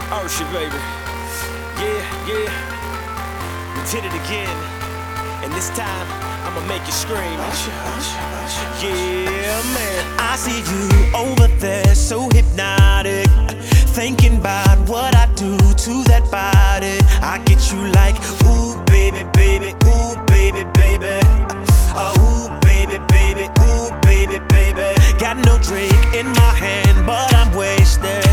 Usher, baby. Yeah, yeah. We did it again. And this time, I'ma make you scream. Yeah, man. I see you over there, so hypnotic, thinking about what I do to that body. I get you like, ooh, baby, baby, ooh, baby, baby. Ooh, baby, baby, ooh, baby, baby. Got no drink in my hand, but I'm wasted.